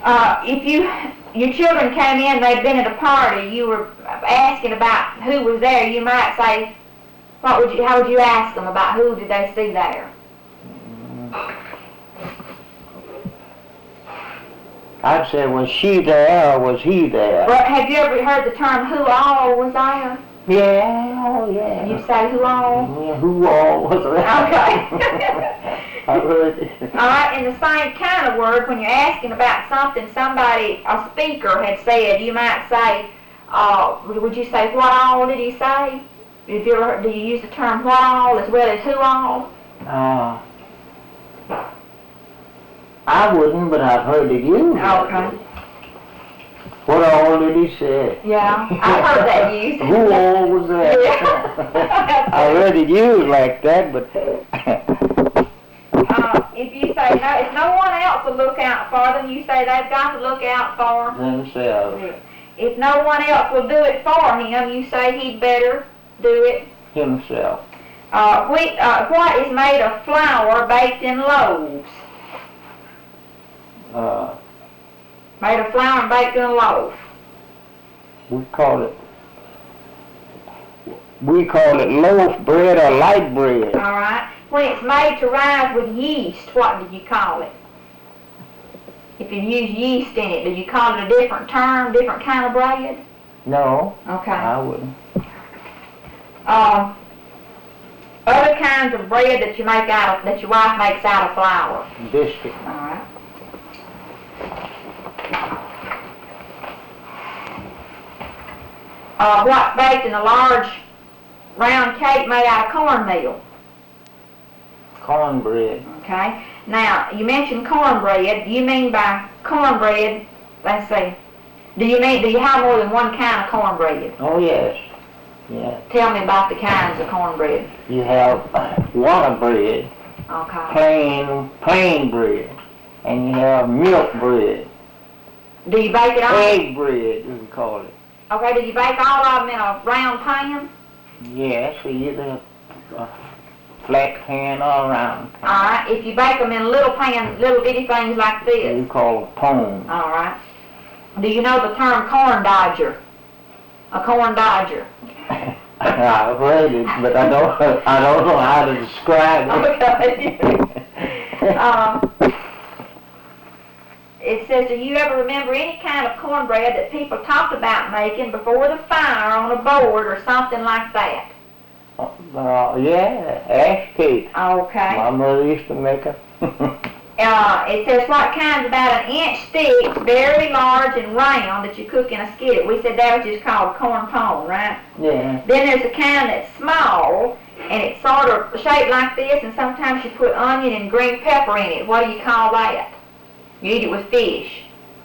If your children came in, they'd been at a party, you were asking about who was there, you might say, how would you ask them about who did they see there? I'd say, was she there or was he there? Well, have you ever heard the term who all was there? Yeah, oh yeah. You say who all? Yeah, who all was there? Okay. I heard it. All right, in the same kind of word, when you're asking about something somebody, a speaker had said, you might say, would you say, what all did he say? Have you ever, do you use the term what all as well as who all? I wouldn't, but I've heard it used. Okay. What all did he say? Yeah, I've heard that used. Who all was there? Yeah. I heard it used like that, but... If you say, no, if no one else will look out for them, you say they've got to look out for themselves. If no one else will do it for him, you say he'd better do it himself. What is made of flour baked in loaves? Made of flour and baked in a loaf. We call it loaf bread or light bread. All right. When it's made to rise with yeast, what do you call it? If you use yeast in it, do you call it a different term, different kind of bread? No. Okay. I wouldn't. Other kinds of bread that you make that your wife makes out of flour. Biscuit. All right. What's baked in a large round cake made out of cornmeal? Cornbread. Okay. Now, you mentioned cornbread. Do you mean by cornbread, let's see, do you have more than one kind of cornbread? Oh, yes. Yeah. Tell me about the kinds of cornbread. You have water bread. Okay. Plain bread. And you have milk bread. Do you bake it all? Egg bread, we call it. Okay, do you bake all of them in a round pan? Yes, either a flat pan or a round pan. All right, if you bake them in little pans, little bitty things like this. We call a pone. All right. Do you know the term corn dodger? A corn dodger. I've heard it, but I don't know how to describe it. Okay. It says, do you ever remember any kind of cornbread that people talked about making before the fire on a board or something like that? Yeah, ash cake. Okay. My mother used to make them. It says what kind's about an inch thick, very large and round that you cook in a skillet. We said that was just called corn pone, right? Yeah. Then there's a kind that's small and it's sort of shaped like this, and sometimes you put onion and green pepper in it. What do you call that? You eat it with fish.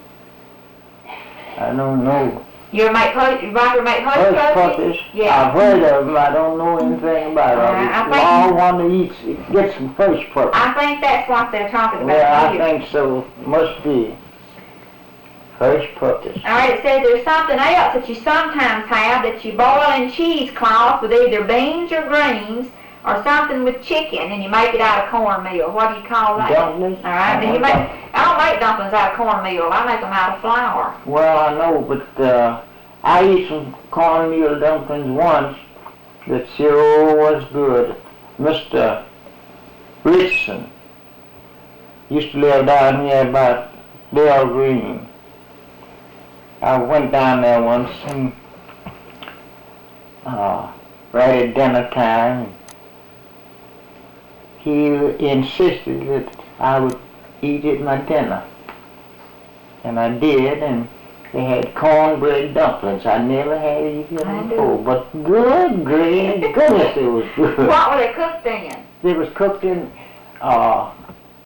I don't know. You ever make hush puppies? Yeah. I've heard of them. I don't know anything about them. I want to get some hush puppies. I think that's what they're talking about. Yeah, I think so. Must be. Hush puppies. All right, it says there's something else that you sometimes have that you boil in cheesecloth with either beans or greens, or something with chicken, and you make it out of cornmeal. What do you call that? Dumplings. All right. I don't make dumplings out of cornmeal. I make them out of flour. Well, I know, but I ate some cornmeal dumplings once that sure was good. Mr. Richardson used to live down here by Dale Green. I went down there once and right at dinner time, he insisted that I would eat at my dinner. And I did, and they had cornbread dumplings. I never had eaten before, but goodness, it was good. What were they cooked in? They was cooked in